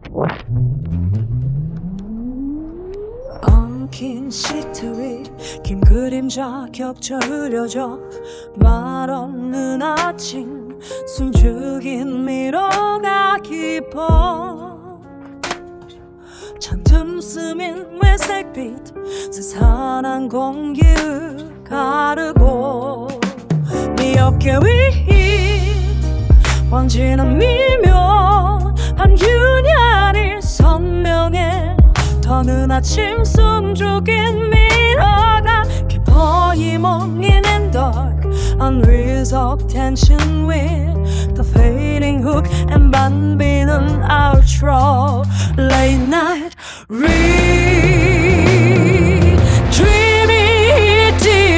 엉킨 시트 위 긴 그림자 겹쳐 흐려져 말 없는 아침 숨죽인 미로가 깊어 잔뜩 스민 회색빛 스산한 공기를 가르고 네 어깨 위 번지는 미묘한 균열이 선명해 더는 아침 숨죽인 미러가 깊어이 멍인 and dark unresolved tension with the fading hook and 반비는 outro late night dreamy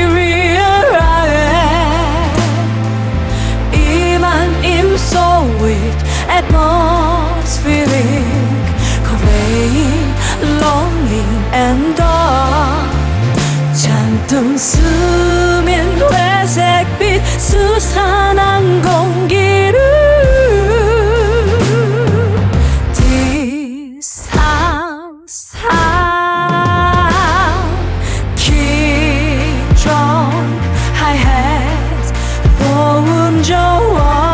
ethereal 이만 임소 with atmospheric conveying longing and dark 잔뜩 스민 회색빛 수산한 공기를 뒤상상 Kick drum hi-hat 고음 저와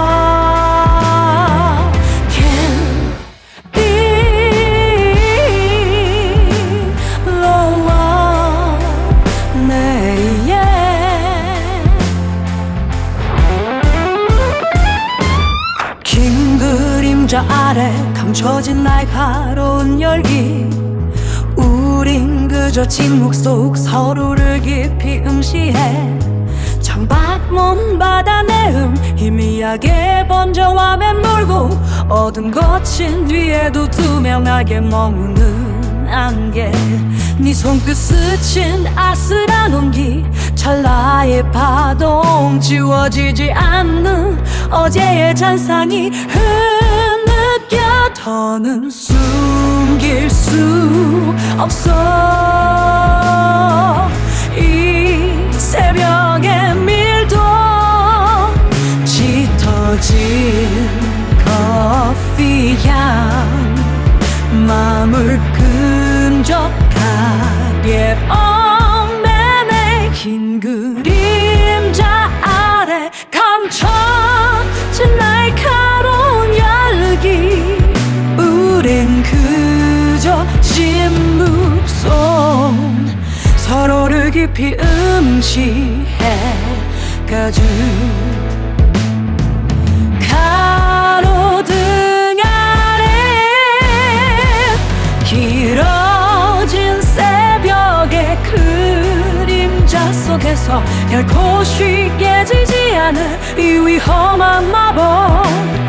그림자 아래 감춰진 날카로운 열기 우린 그저 침묵 속 서로를 깊이 응시해 창밖 바다 내음 희미하게 번져와 맴돌고 어둠 거친 뒤에도 투명하게 머무는 안개 네 손끝 스친 아슬한 온기 찰나의 파동 지워지지 않는 어제의 잔상이 흐느껴 더는 숨길 수 없어 이 새벽의 밀도 짙어진 커피향 마음을 끈적하게 얽매네 긴 그림자 아래 감춰진 날카로운 열기 우린 그저 침묵 속 서로를 깊이 응시해 가주 가로등 아래 길어진 새벽의 그림자 속에서 결코 쉽게 지지 않을 이 위험한 마법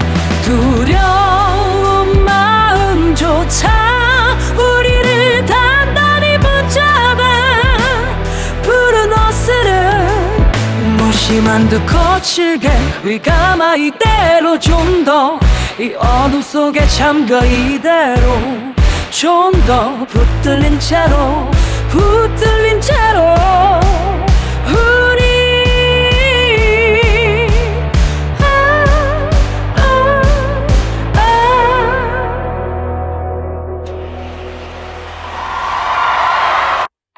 두려운 마음조차 우리를 단단히 붙잡아 푸른 옷을 무심한 듯 거칠게 위감아 이대로 좀 더 이 어둠 속에 잠겨 이대로 좀 더 붙들린 채로